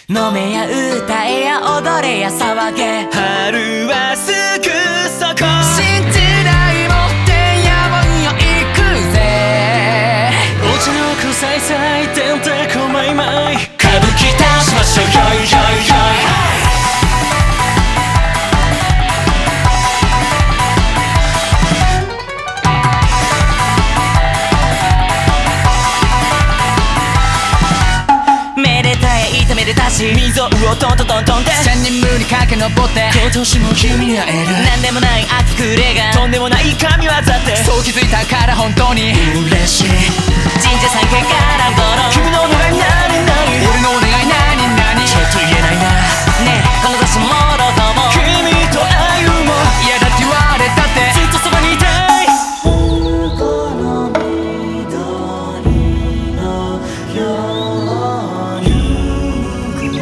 飲めや歌えや踊れや騒げ、 春はすぐそこ、 新時代もてんやもんよ行くぜ、 お茶の子さいさいてんてこまいまい、歌舞伎出しましょうよいよいよい。 炒めでたし溝をトントントントンで千人無に駆け上って今年も君に会える、 なんでもない秋暮れがとんでもない神業ってそう気づいたから本当に嬉しい。 神社参詣からんどろ君のお願い何何、 俺のお願い何何、 ちょっと言えないな。 ねえこの年もろとも君と歩もう、 嫌だって言われたってずっとそばにいたい。 この緑のように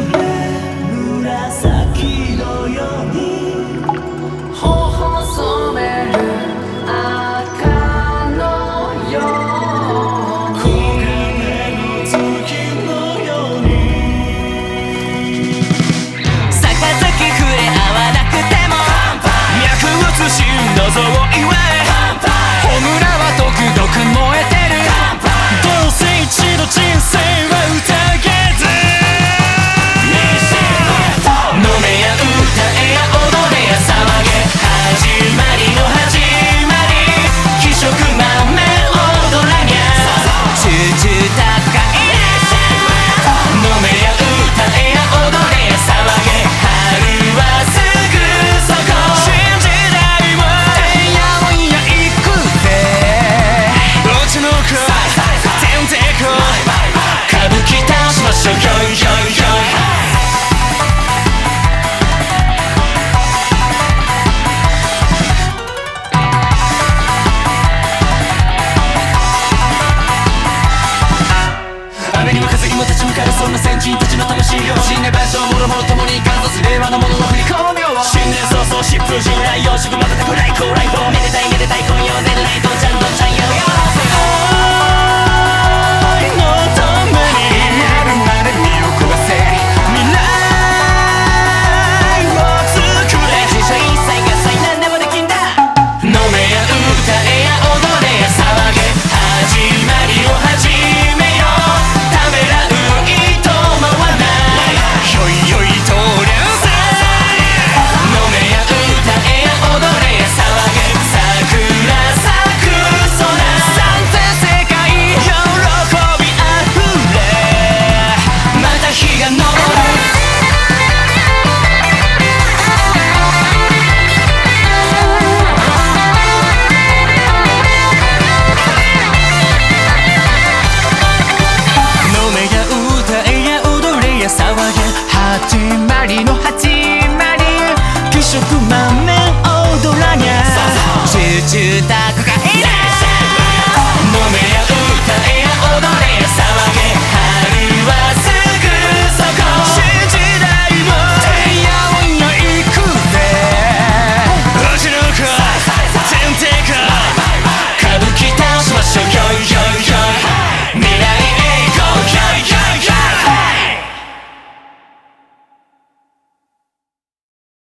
紫のように頬染める赤のように月のように杯触れ合わなくても脈打つし謎を祝え、 ホムラはドクドク燃えてる、 どうせ一度人生は宴ず、飲めや歌えや踊れや騒げ、始まりの始まり、気色まめ踊らにゃチューチュー高い飲めや歌えや踊れや騒げ、春はすぐそこ、新時代もてんやもんや行くぜ、 お茶の子てんてこ歌舞伎出しましょうよいよいよい。雨にも風にも立ち向かうそんな先人たちの魂を、 死ねばしょうもろもろともに観察令和のものの振り込みを、 新年早々疾風陣来、よしくまたたく来光来訪、めでたいめでたい今夜で